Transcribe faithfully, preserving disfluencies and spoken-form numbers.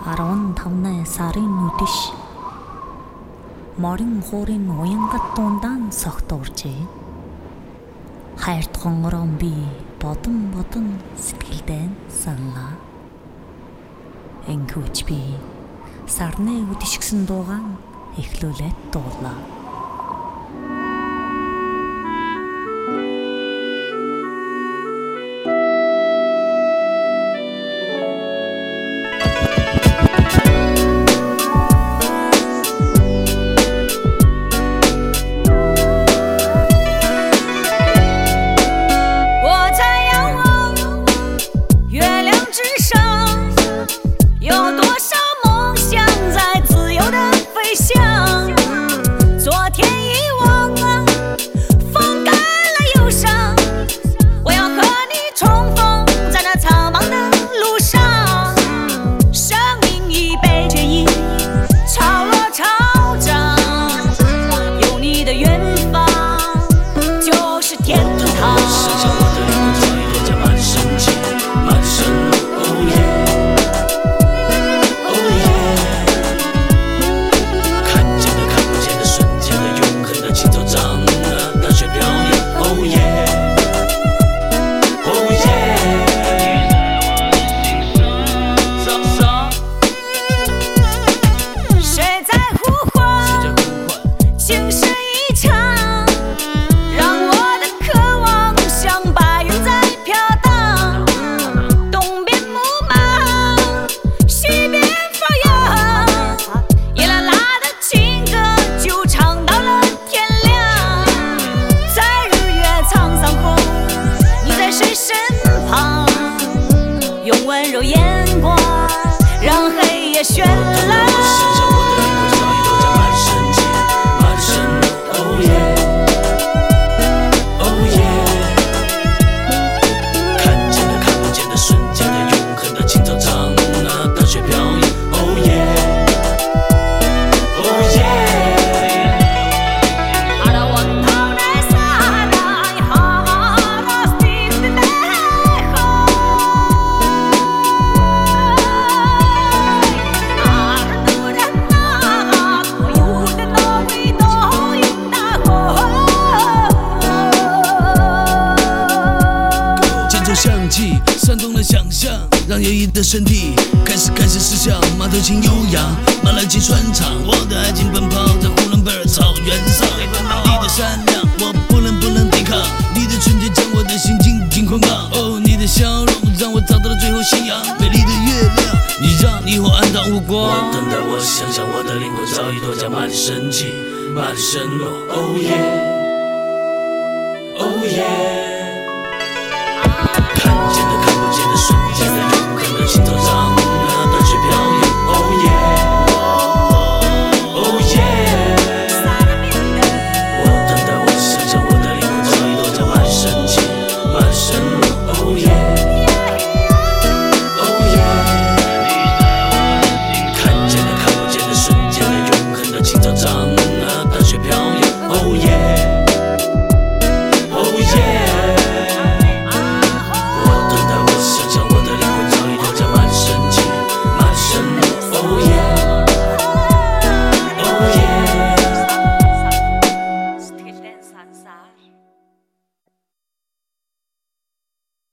арван тавнаа сарын нүдэш морин хуурын уянгат дундaan согтуурчээ. Хайрт хонгорон би бодон бодон сэтгэлдээ саналаа. Энгүүч би сарны үдшгсэн дуугаан эхлүүлээд дуулаа. 煽动了想象，让摇曳的身体开始开始思想，马头琴悠扬，马来琴传唱，我的爱情奔跑在呼伦贝尔草原上。你的善良我不能不能抵抗，你的纯洁将我的心紧紧捆绑。哦，你的笑容让我找到了最后信仰，美丽的月亮，你让霓虹暗淡无光。我等待，我想象，我的灵魂早已脱缰，马的神奇，马的神落。Oh yeah，Oh yeah。